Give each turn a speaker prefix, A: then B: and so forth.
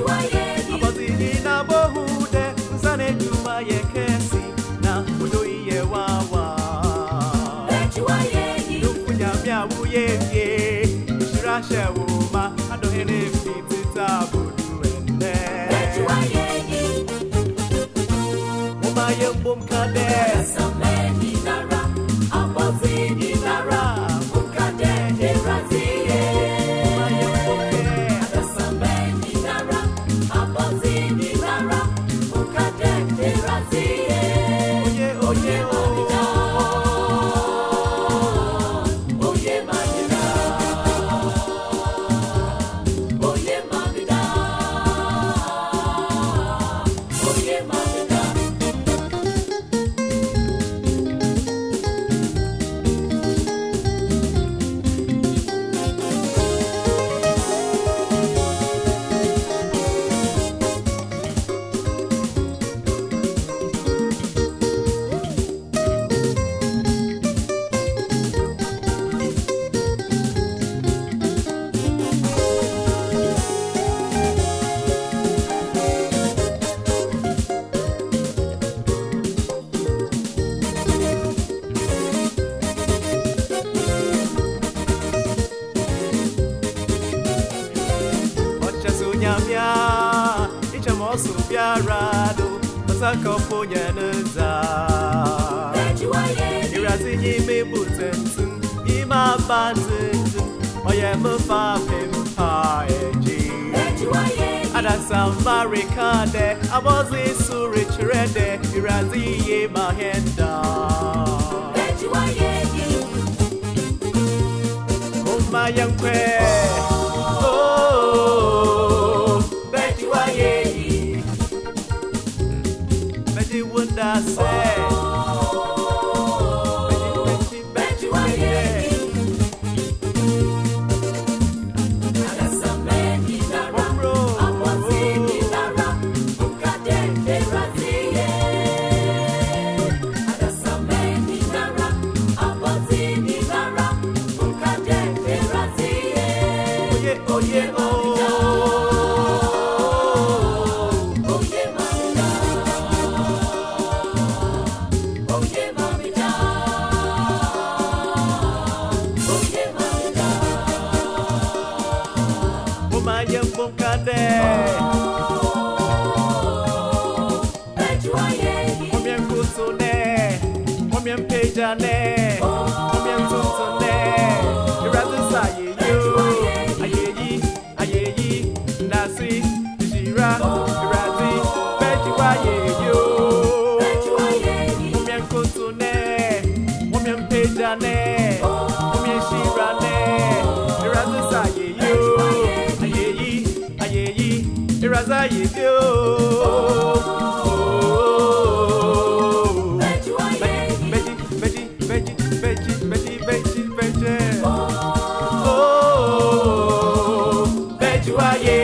A: Abazini na bohude Zane juma ye kesi Na udo iye wawa Nukunya mia uye ye Shirashe wuma Ado hene fiti tabudu ende Uma ye mbum kade
B: Sameni nara Abazini nara Mukade Eraziye
A: Nyamya, icha mosu biarado, masaka ponya nza. Irazi nyime butentu, ima bantentu, oye mufa pimpa eji. Ada samarikade, abozi surichrede, irazi ye mahenda. Oma young I say, Betty, oh yeah, oh. Pejane, Omian Tuntune, Iraza Ayeyi, Ayeyi, Nasi, Jira, Irazi, Bejuaye, Omian Kuntune, Omian Pejane, Omian Shirane, Iraza Ayeyi, Iraza Betty,